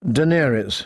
Daenerys.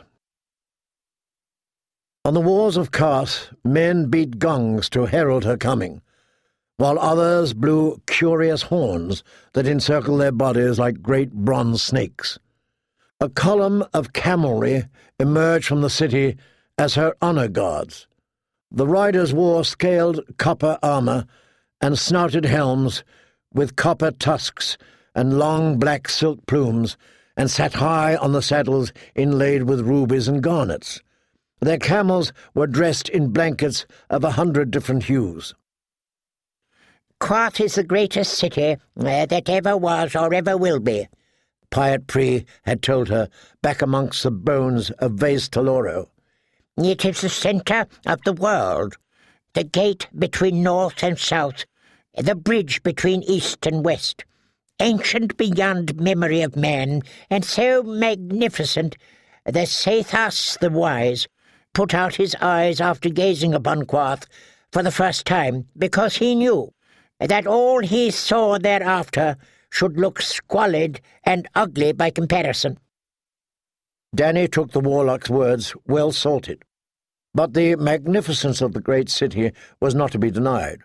On the walls of Qarth, men beat gongs to herald her coming, while others blew curious horns that encircled their bodies like great bronze snakes. A column of camelry emerged from the city as her honor guards. The riders wore scaled copper armor and snouted helms with copper tusks and long black silk plumes, and sat high on the saddles inlaid with rubies and garnets. Their camels were dressed in blankets of 100 different hues. "Qarth is the greatest city that ever was or ever will be," Pyat had told her back amongst the bones of Vaes Toloro. "It is the centre of the world, the gate between north and south, the bridge between east and west, ancient beyond memory of man, and so magnificent that Sethas the Wise put out his eyes after gazing upon Qarth for the first time, because he knew that all he saw thereafter should look squalid and ugly by comparison." Dany took the warlock's words well salted, but the magnificence of the great city was not to be denied.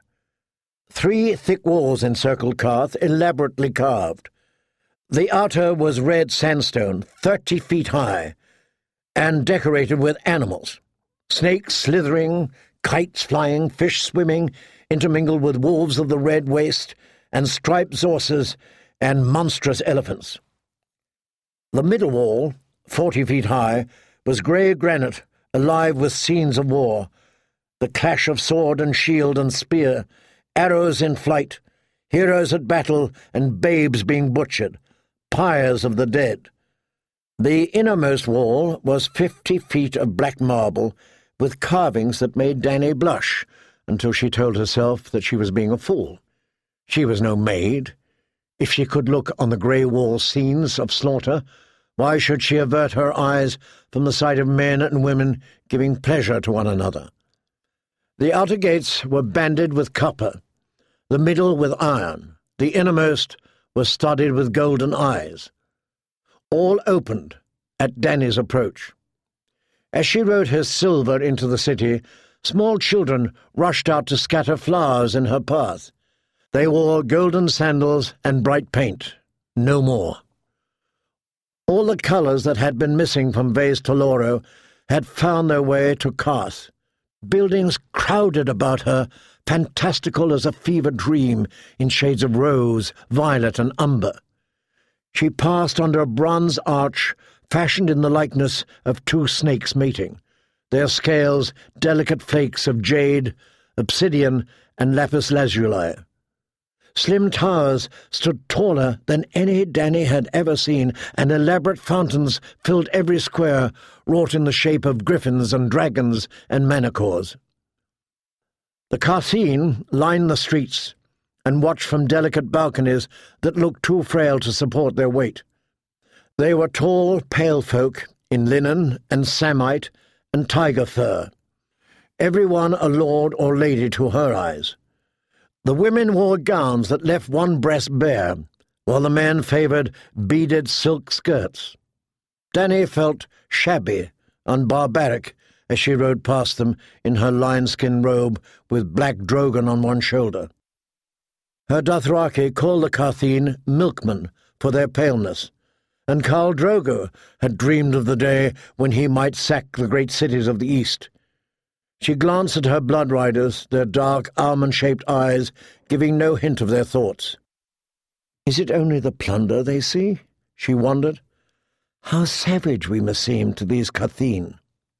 3 thick walls encircled Qarth, elaborately carved. The outer was red sandstone, 30 feet high, and decorated with animals. Snakes slithering, kites flying, fish swimming, intermingled with wolves of the red waste, and striped zorses and monstrous elephants. The middle wall, 40 feet high, was grey granite, alive with scenes of war, the clash of sword and shield and spear, arrows in flight, heroes at battle, and babes being butchered, pyres of the dead. The innermost wall was 50 feet of black marble, with carvings that made Dany blush, until she told herself that she was being a fool. She was no maid. If she could look on the grey wall scenes of slaughter, why should she avert her eyes from the sight of men and women giving pleasure to one another? The outer gates were banded with copper, the middle with iron, the innermost was studded with golden eyes. All opened at Dany's approach. As she rode her silver into the city, small children rushed out to scatter flowers in her path. They wore golden sandals and bright paint, no more. All the colours that had been missing from Vaes Toloro had found their way to Qarth. Buildings crowded about her, fantastical as a fever dream, in shades of rose, violet, and umber. She passed under a bronze arch fashioned in the likeness of 2 snakes mating, their scales delicate flakes of jade, obsidian, and lapis lazuli. Slim towers stood taller than any Dany had ever seen, and elaborate fountains filled every square, wrought in the shape of griffins and dragons and manacores. The Qartheen lined the streets and watched from delicate balconies that looked too frail to support their weight. They were tall, pale folk in linen and samite and tiger fur, every one a lord or lady to her eyes. The women wore gowns that left one breast bare, while the men favoured beaded silk skirts. Dany felt shabby and barbaric as she rode past them in her lion-skin robe with black Drogon on one shoulder. Her Dothraki called the Qartheen milkmen for their paleness, and Khal Drogo had dreamed of the day when he might sack the great cities of the east. She glanced at her blood riders, their dark, almond-shaped eyes giving no hint of their thoughts. "Is it only the plunder they see?" she wondered. "How savage we must seem to these Qartheen."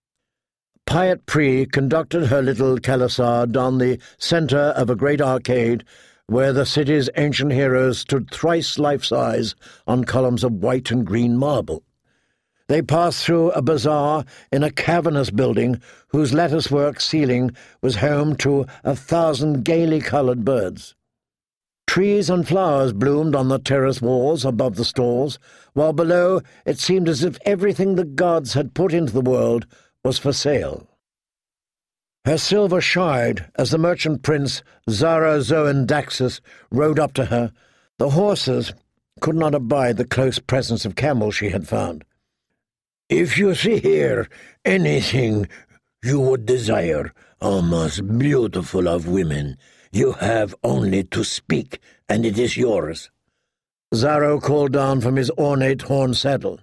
Pyat conducted her little Khalasar down the centre of a great arcade where the city's ancient heroes stood thrice life-size on columns of white and green marble. They passed through a bazaar in a cavernous building whose latticework ceiling was home to 1,000 gaily coloured birds. Trees and flowers bloomed on the terrace walls above the stalls, while below it seemed as if everything the gods had put into the world was for sale. Her silver shied as the merchant prince Zara Zoan Daxus rode up to her. The horses could not abide the close presence of camels she had found. If you see here anything you would desire, O most beautiful of women, you have only to speak, and it is yours." Xaro called down from his ornate horn saddle.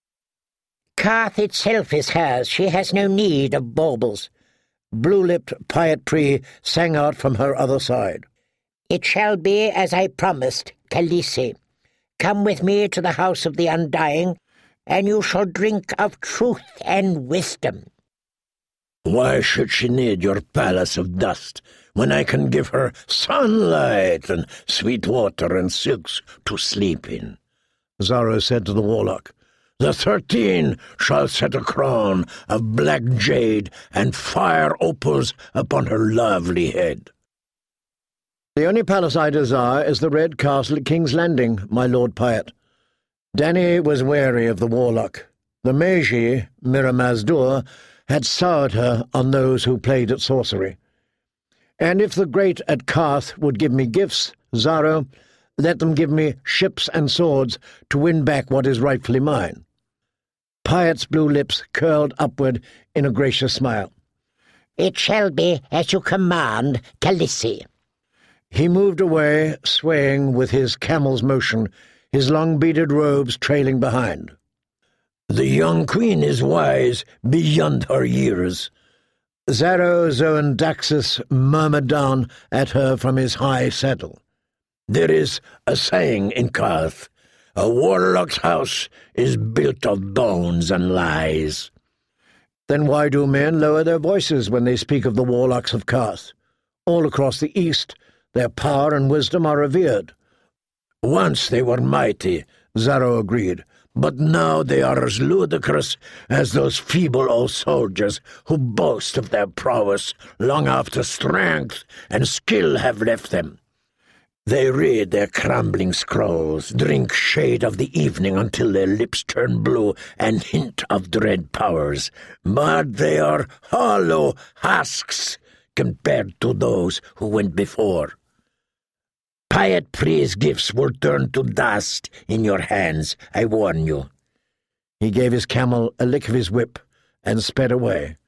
"Carth itself is hers. She has no need of baubles." Blue-lipped Pyat-Pri sang out from her other side. "It shall be as I promised, Khaleesi. Come with me to the House of the Undying, and you shall drink of truth and wisdom." "Why should she need your palace of dust, when I can give her sunlight and sweet water and silks to sleep in?" Xaro said to the warlock. "The 13 shall set a crown of black jade and fire opals upon her lovely head." "The only palace I desire is the Red Castle at King's Landing, my Lord Pyat." Dany was wary of the warlock. The Magi, Mirror Mazdur, had soured her on those who played at sorcery. "And if the great at Carth would give me gifts, Xaro, let them give me ships and swords to win back what is rightfully mine." Pyat's blue lips curled upward in a gracious smile. "It shall be as you command, Khaleesi." He moved away, swaying with his camel's motion, his long beaded robes trailing behind. "The young queen is wise beyond her years." Xaro Zoan Daxus murmured down at her from his high saddle. "There is a saying in Carth, a warlock's house is built of bones and lies." "Then why do men lower their voices when they speak of the warlocks of Carth? All across the east their power and wisdom are revered." "Once they were mighty," Xaro agreed, "but now they are as ludicrous as those feeble old soldiers who boast of their prowess long after strength and skill have left them. They read their crumbling scrolls, drink shade of the evening until their lips turn blue and hint of dread powers, but they are hollow husks compared to those who went before. Pyat-Pri's gifts will turn to dust in your hands, I warn you." He gave his camel a lick of his whip and sped away.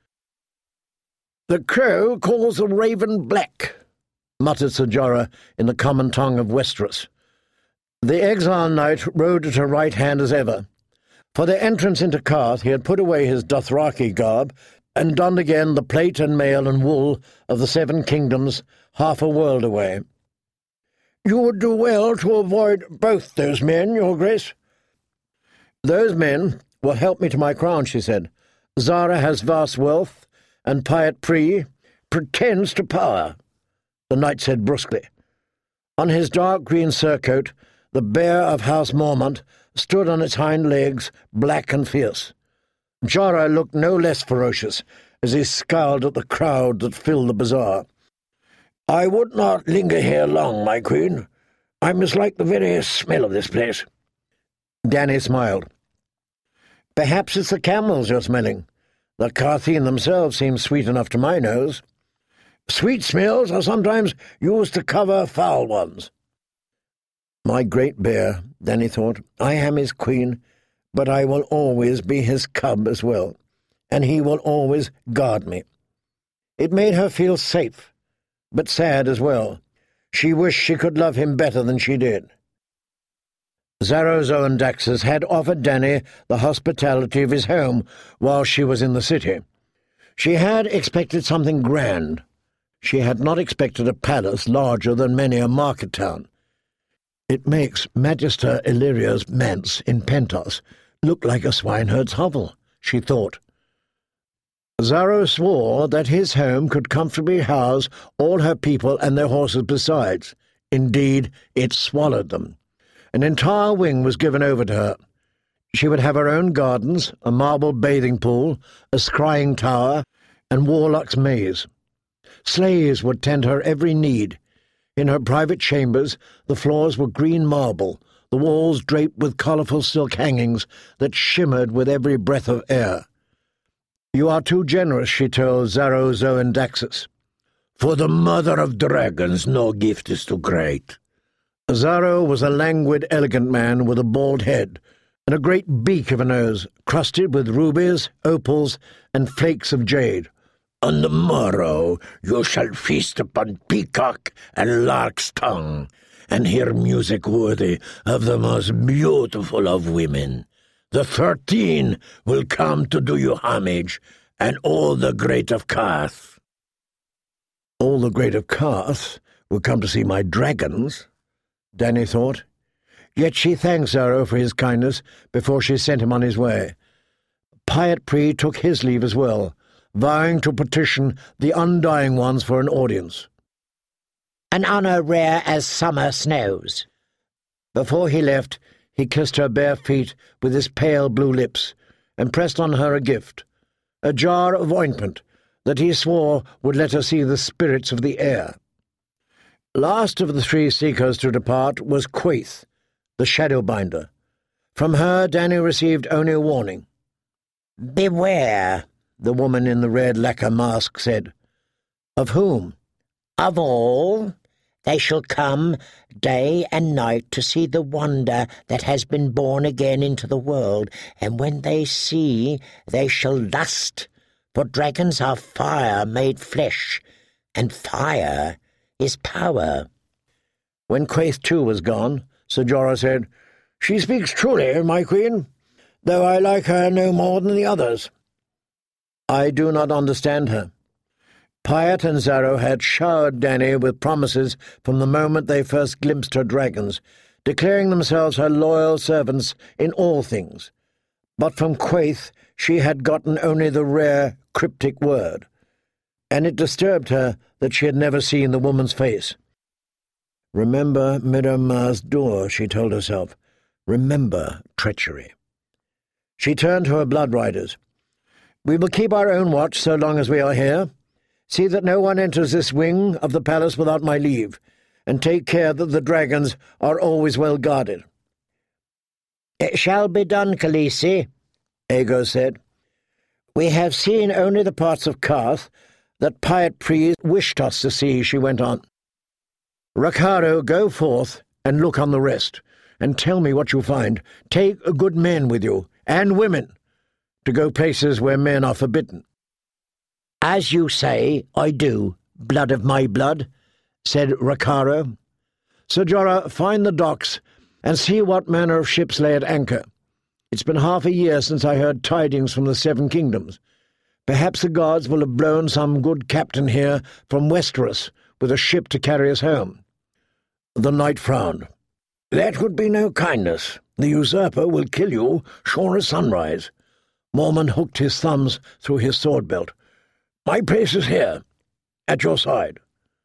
"The crow calls the raven black," muttered Ser Jorah in the common tongue of Westeros. The exile knight rode at her right hand as ever. For their entrance into Carth he had put away his Dothraki garb and donned again the plate and mail and wool of the 7 kingdoms half a world away. "You would do well to avoid both those men, Your Grace." "Those men will help me to my crown," she said. "Xara has vast wealth, and Pyat-Pri pretends to power," the knight said brusquely. On his dark green surcoat, the bear of House Mormont stood on its hind legs, black and fierce. Jorah looked no less ferocious as he scowled at the crowd that filled the bazaar. "I would not linger here long, my queen. I mislike the very smell of this place." Dany smiled. "Perhaps it's the camels you're smelling. The Carthian themselves seem sweet enough to my nose." "Sweet smells are sometimes used to cover foul ones." "My great bear," Dany thought. "I am his queen, but I will always be his cub as well, and he will always guard me." It made her feel safe, but sad as well. She wished she could love him better than she did. Xaro Zoan Daxus had offered Dany the hospitality of his home while she was in the city. She had expected something grand. She had not expected a palace larger than many a market town. It makes Magister Illyria's manse in Pentos look like a swineherd's hovel, she thought. Xaro swore that his home could comfortably house all her people and their horses besides. Indeed, it swallowed them. An entire wing was given over to her. She would have her own gardens, a marble bathing pool, a scrying tower, and Warlock's maze. Slaves would tend her every need. In her private chambers the floors were green marble, the walls draped with colourful silk hangings that shimmered with every breath of air. "You are too generous," she told Xaro Zoan Daxus. "For the mother of dragons no gift is too great." Xaro was a languid, elegant man with a bald head, and a great beak of a nose, crusted with rubies, opals, and flakes of jade. On the morrow you shall feast upon peacock and lark's tongue, and hear music worthy of the most beautiful of women. The 13 will come to do you homage, and all the great of Qarth. All the great of Qarth will come to see my dragons, Dany thought. Yet she thanked Xaro for his kindness before she sent him on his way. Pyat Pree took his leave as well, vowing to petition the Undying Ones for an audience. An honour rare as summer snows. Before he left, he kissed her bare feet with his pale blue lips, and pressed on her a gift, a jar of ointment that he swore would let her see the spirits of the air. Last of the 3 seekers to depart was Quaithe, the Shadowbinder. From her Dany received only a warning. "Beware," the woman in the red lacquer mask said. Of whom? "Of all. They shall come day and night to see the wonder that has been born again into the world, and when they see, they shall lust, for dragons are fire made flesh, and fire is power." When Quaithe too was gone, Ser Jorah said, "She speaks truly, my queen, though I like her no more than the others." "I do not understand her." Pyat and Xaro had showered Dany with promises from the moment they first glimpsed her dragons, declaring themselves her loyal servants in all things. But from Quaithe she had gotten only the rare, cryptic word, and it disturbed her that she had never seen the woman's face. Remember Mirammar's door, she told herself. Remember treachery. She turned to her blood riders. "We will keep our own watch so long as we are here. See that no one enters this wing of the palace without my leave, and take care that the dragons are always well guarded." "It shall be done, Khaleesi," Aegon said. "We have seen only the parts of Qarth that Pyat Pree wished us to see," she went on. "Rakharo, go forth and look on the rest, and tell me what you find. Take good men with you, and women, to go places where men are forbidden." "As you say, I do, blood of my blood," said Rakharo. "Ser Jorah, find the docks, and see what manner of ships lay at anchor. It's been half a year since I heard tidings from the 7 kingdoms. Perhaps the gods will have blown some good captain here from Westeros with a ship to carry us home." The knight frowned. "That would be no kindness. The usurper will kill you sure as sunrise." Mormont hooked his thumbs through his sword belt. "My place is here, at your side.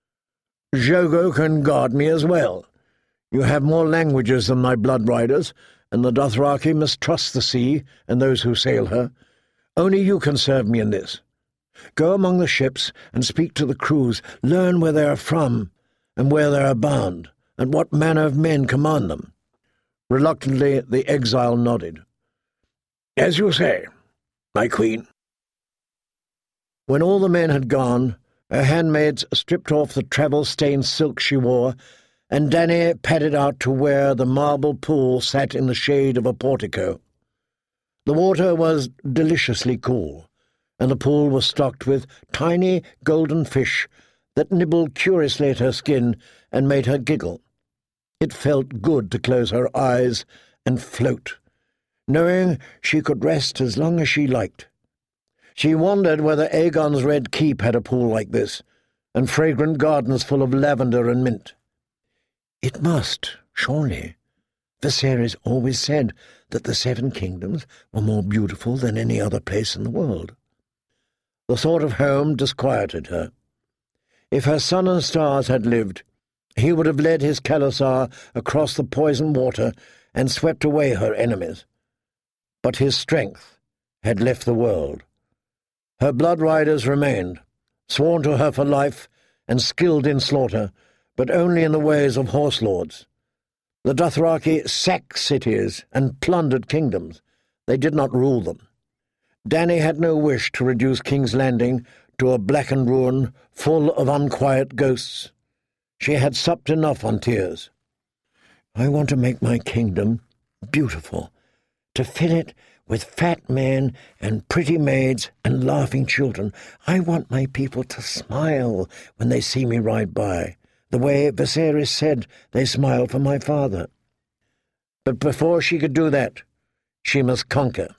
Jogo can guard me as well. You have more languages than my blood riders, and the Dothraki must trust the sea and those who sail her. Only you can serve me in this. Go among the ships and speak to the crews, learn where they are from and where they are bound, and what manner of men command them." Reluctantly the exile nodded. "As you say, my queen." When all the men had gone, her handmaids stripped off the travel-stained silk she wore, and Dany padded out to where the marble pool sat in the shade of a portico. The water was deliciously cool, and the pool was stocked with tiny golden fish that nibbled curiously at her skin and made her giggle. It felt good to close her eyes and float, knowing she could rest as long as she liked. She wondered whether Aegon's Red Keep had a pool like this, and fragrant gardens full of lavender and mint. It must, surely. Viserys always said that the 7 kingdoms were more beautiful than any other place in the world. The thought of home disquieted her. If her son and stars had lived, he would have led his Khalasar across the poisoned water and swept away her enemies. But his strength had left the world. Her blood riders remained, sworn to her for life and skilled in slaughter, but only in the ways of horse lords. The Dothraki sacked cities and plundered kingdoms. They did not rule them. Dany had no wish to reduce King's Landing to a blackened ruin full of unquiet ghosts. She had supped enough on tears. "I want to make my kingdom beautiful, to fill it with fat men and pretty maids and laughing children. I want my people to smile when they see me ride by, the way Viserys said they smiled for my father. But before she could do that, she must conquer.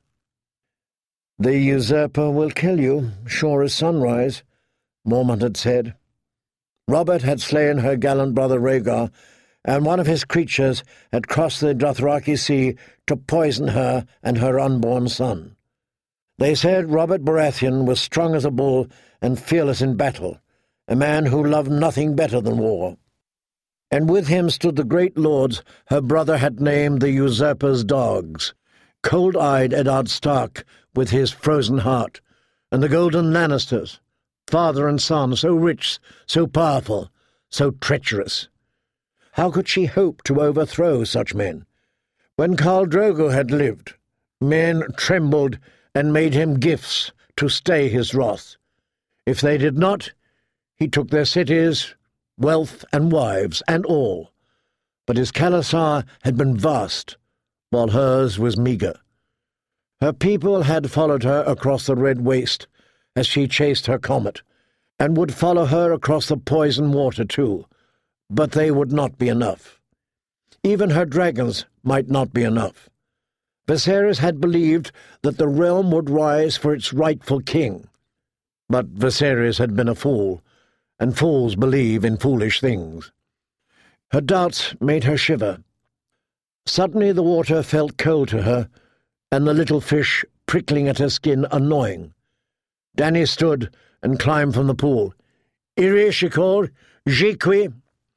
The usurper will kill you, sure as sunrise, Mormont had said. Robert had slain her gallant brother Rhaegar, and one of his creatures had crossed the Dothraki Sea to poison her and her unborn son. They said Robert Baratheon was strong as a bull and fearless in battle, a man who loved nothing better than war. And with him stood the great lords her brother had named the usurper's dogs, cold-eyed Eddard Stark with his frozen heart, and the Golden Lannisters, father and son, so rich, so powerful, so treacherous. How could she hope to overthrow such men? When Khal Drogo had lived, men trembled and made him gifts to stay his wrath. If they did not, he took their cities, wealth and wives, and all. But his khalasar had been vast, while hers was meagre. Her people had followed her across the red waste as she chased her comet, and would follow her across the poison water too, but they would not be enough. Even her dragons might not be enough. Viserys had believed that the realm would rise for its rightful king, but Viserys had been a fool, and fools believe in foolish things. Her doubts made her shiver. Suddenly the water felt cold to her, and the little fish prickling at her skin annoying. Dany stood and climbed from the pool. "Irri," she called, "Jiqui."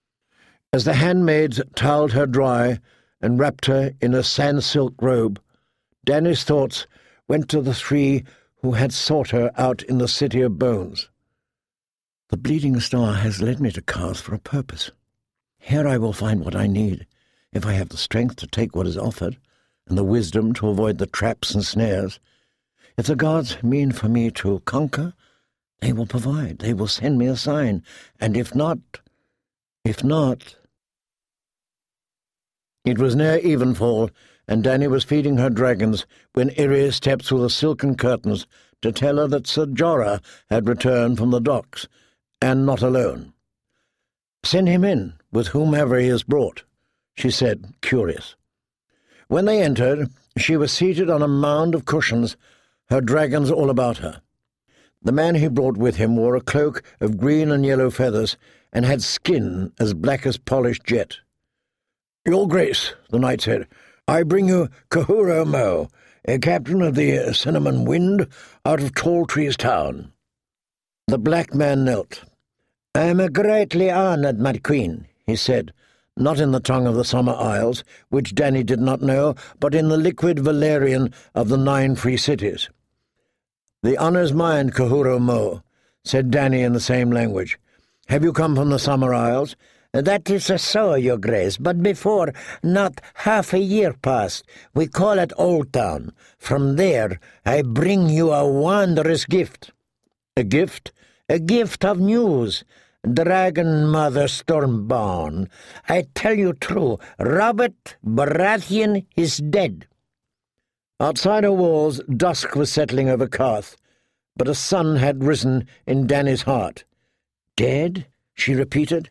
As the handmaids towelled her dry and wrapped her in a sand-silk robe, Dany's thoughts went to the three who had sought her out in the City of Bones. The Bleeding Star has led me to Karth for a purpose. Here I will find what I need, if I have the strength to take what is offered, and the wisdom to avoid the traps and snares. If the gods mean for me to conquer, they will provide, they will send me a sign, and if not... It was near evenfall, and Dany was feeding her dragons when Irri stepped through the silken curtains to tell her that Ser Jorah had returned from the docks, and not alone. "Send him in, with whomever he has brought," she said, curious. When they entered, she was seated on a mound of cushions, her dragons all about her. The man he brought with him wore a cloak of green and yellow feathers, and had skin as black as polished jet. "Your Grace," the knight said, "I bring you Kahuro Mo, a captain of the Cinnamon Wind, out of Tall Trees Town." The black man knelt. "I am greatly honoured, my queen," he said, not in the tongue of the Summer Isles, which Dany did not know, but in the liquid Valyrian of the 9 free cities. "The honour's mine, Kahuro Mo," said Dany in the same language. "Have you come from the Summer Isles?" "That is so, your grace, but before, not half a year past, we call it Old Town. From there I bring you a wondrous gift." "A gift?" "A gift of news. Dragon Mother Stormborn. I tell you true, Robert Baratheon is dead." Outside her walls, dusk was settling over Karth, but a sun had risen in Dany's heart. "Dead?" she repeated.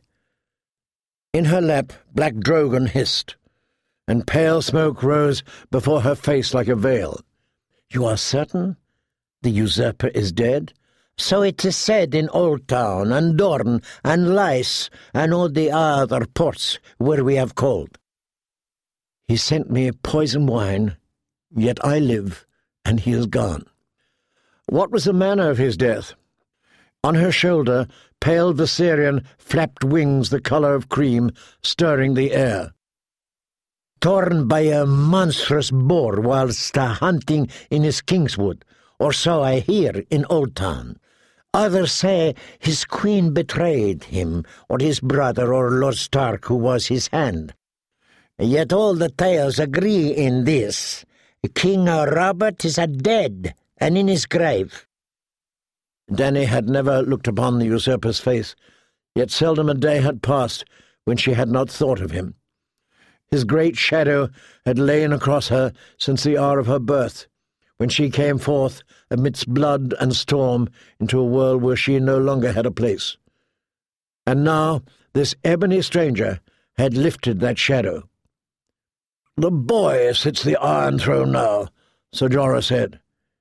In her lap, Black Drogon hissed, and pale smoke rose before her face like a veil. "You are certain? The usurper is dead?" "So it is said in Old Town, and Dorne, and Lys, and all the other ports where we have called." "He sent me poison wine, yet I live, and he is gone." "What was the manner of his death?" On her shoulder, pale Viserion flapped wings the colour of cream, stirring the air. "Torn by a monstrous boar whilst hunting in his Kingswood, or so I hear in Old Town. Others say his queen betrayed him, or his brother, or Lord Stark, who was his hand. Yet all the tales agree in this. King Robert is dead, and in his grave." Dany had never looked upon the usurper's face, yet seldom a day had passed when she had not thought of him. His great shadow had lain across her since the hour of her birth, when she came forth amidst blood and storm into a world where she no longer had a place. And now this ebony stranger had lifted that shadow. "The boy sits the Iron Throne now," Ser Jorah said.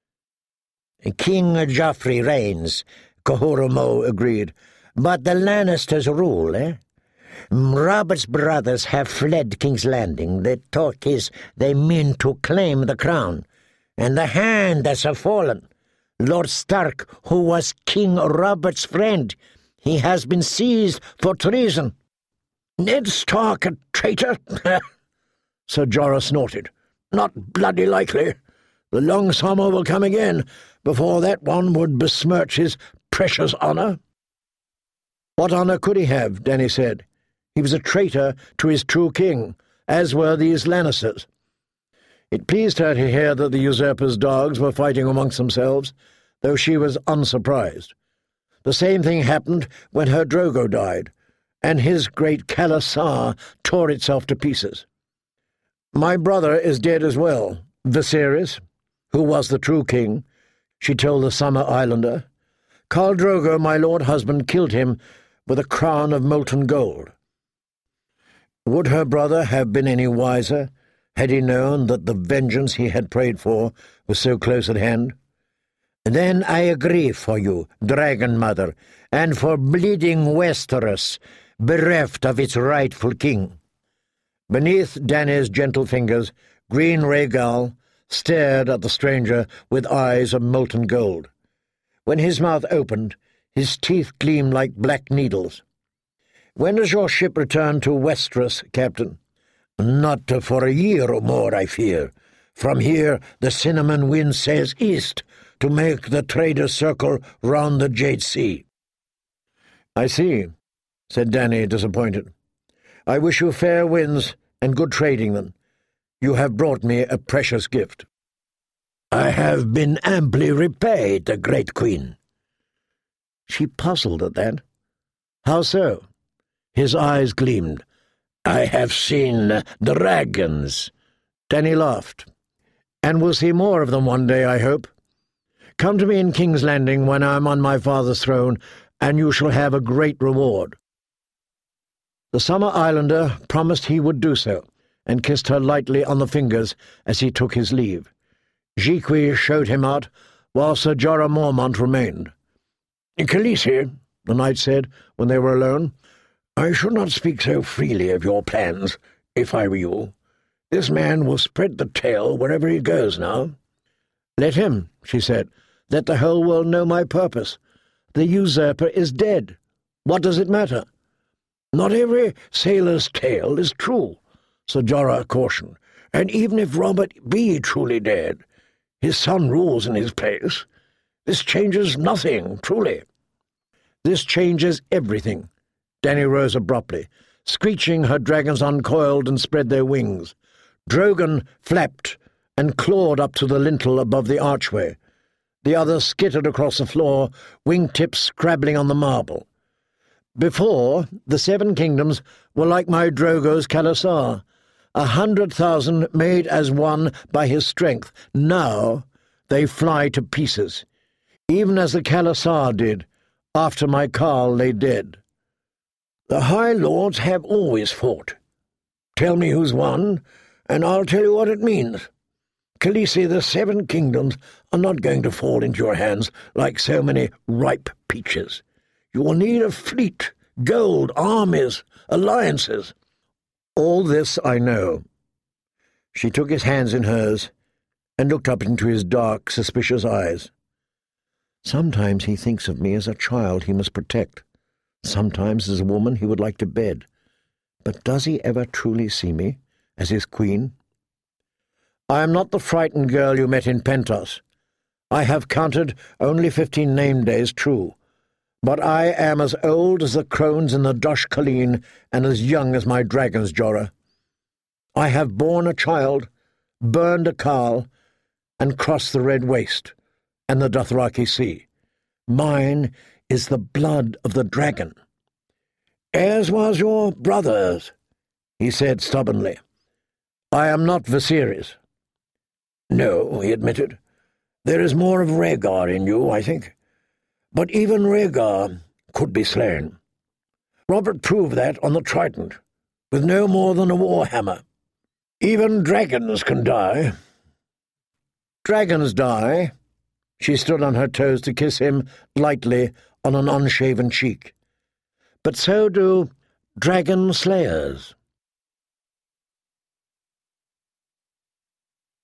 "King Joffrey reigns," Cahora Mo agreed. "But the Lannisters rule, eh? Robert's brothers have fled King's Landing. The talk is they mean to claim the crown, and the hand has fallen. Lord Stark, who was King Robert's friend, he has been seized for treason." "Ned Stark a traitor?" Ser Jorah snorted. "Not bloody likely. The long summer will come again before that one would besmirch his precious honour." "What honour could he have?" Dany said. "He was a traitor to his true king, as were these Lannisters." It pleased her to hear that the usurper's dogs were fighting amongst themselves, though she was unsurprised. The same thing happened when her Drogo died, and his great Khalasar tore itself to pieces. "My brother is dead as well, Viserys, who was the true king," she told the Summer Islander. "Khal Drogo, my lord husband, killed him with a crown of molten gold." Would her brother have been any wiser had he known that the vengeance he had prayed for was so close at hand? "Then I agree for you, Dragon Mother, and for bleeding Westeros, bereft of its rightful king." Beneath Dany's gentle fingers, Green Rhaegal stared at the stranger with eyes of molten gold. When his mouth opened, his teeth gleamed like black needles. "When does your ship return to Westeros, Captain?" "Not for a year or more, I fear. From here the cinnamon wind sails east to make the trader's circle round the Jade Sea." "I see," said Dany, disappointed. "I wish you fair winds and good trading then. You have brought me a precious gift." "I have been amply repaid, the great queen." She puzzled at that. "How so?" His eyes gleamed. "I have seen dragons." Dany laughed. "And we'll see more of them one day, I hope. Come to me in King's Landing when I am on my father's throne, and you shall have a great reward." The Summer Islander promised he would do so, and kissed her lightly on the fingers as he took his leave. Jiqui showed him out, while Ser Jorah Mormont remained. "Khaleesi," the knight said when they were alone, "I should not speak so freely of your plans, if I were you. This man will spread the tale wherever he goes now." "Let him," she said. "Let the whole world know my purpose. The usurper is dead. What does it matter?" "Not every sailor's tale is true," Ser Jorah cautioned. "And even if Robert be truly dead, his son rules in his place. This changes nothing, truly." "This changes everything." Dany rose abruptly. Screeching, her dragons uncoiled and spread their wings. Drogon flapped and clawed up to the lintel above the archway. The others skittered across the floor, wing-tips scrabbling on the marble. Before, the 7 kingdoms were like my Drogo's Khalasar, 100,000 made as one by his strength. Now they fly to pieces, even as the Khalasar did, after my Khal lay dead. The High Lords have always fought. Tell me who's won, and I'll tell you what it means. Khaleesi, the 7 kingdoms are not going to fall into your hands like so many ripe peaches. You will need a fleet, gold, armies, alliances." "All this I know." She took his hands in hers and looked up into his dark, suspicious eyes. "Sometimes he thinks of me as a child he must protect. Sometimes as a woman he would like to bed. But does he ever truly see me as his queen? I am not the frightened girl you met in Pentos. I have counted only 15 name days, true, but I am as old as the crones in the Dosh Khaleen and as young as my dragons, Jorah. I have borne a child, burned a Khal, and crossed the Red Waste and the Dothraki Sea. Mine is the blood of the dragon." "As was your brother's," he said stubbornly. I am not Viserys. No, he admitted. There is more of Rhaegar in you, I think. But even Rhaegar could be slain. Robert proved that on the Trident, with no more than a warhammer. Even dragons can die. Dragons die. She stood on her toes to kiss him lightly on an unshaven cheek. But so do dragon slayers.